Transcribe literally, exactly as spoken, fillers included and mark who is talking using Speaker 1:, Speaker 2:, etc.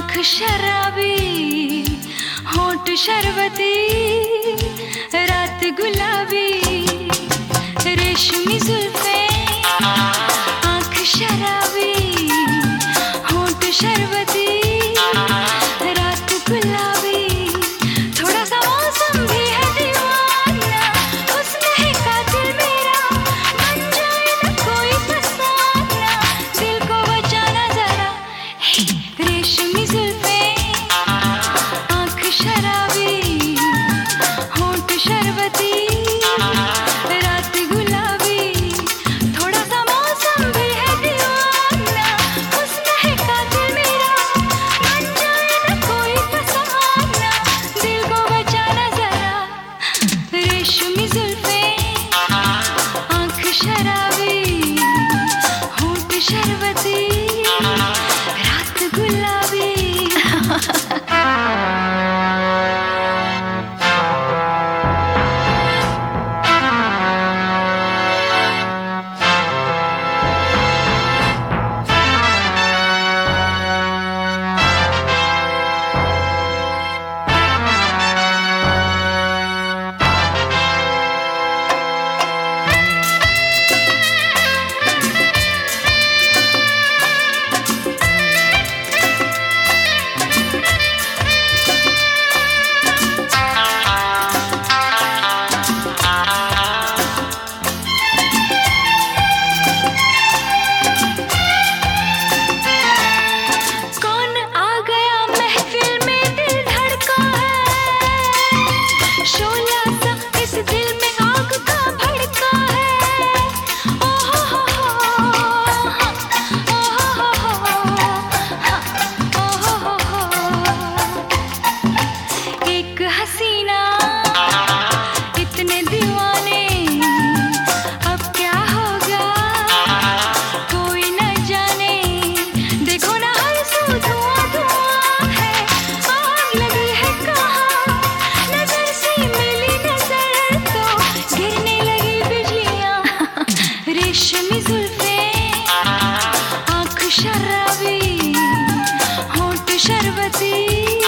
Speaker 1: आँख शराबी, होंठ शरबती, रात गुलाबी, रेशमी जुल्फें। आँख शराबी, होंठ शरबती, रात गुलाबी, थोड़ा सा मौसम भी है दीवाना, हुस्न है कातिल मेरा, बन जाए ना कोई फसाना, दिल को बचाना जरा। रेशमी जुल्फें, आँख शराबी, होंठ शरबती, रात गुलाबी, थोड़ा सा मौसम भी है दीवाना, हुस्न है कातिल मेरा, बन जाए ना कोई फसाना, दिल को बचाना जरा। रेशमी जुल्फें, आँख शराबी, होंठ शरबती, रात गुलाबी। कौन आ गया महफिल में, दिल धड़का है, शोला सा इस दिल में आग का भड़का है। ओ हो हो हो, ओ हो हो हो, ओ हो हो हो। एक हसीना, इतने दीवाने, अब क्या होगा कोई न जाने। देखो ना हर सू धुआं धुआं है, आग लगी है कहाँ, नजर से मिली नजर तो गिरने लगी बिजलियाँ। रेशमी जुल्फें, आँख शराबी, होंठ शरबती,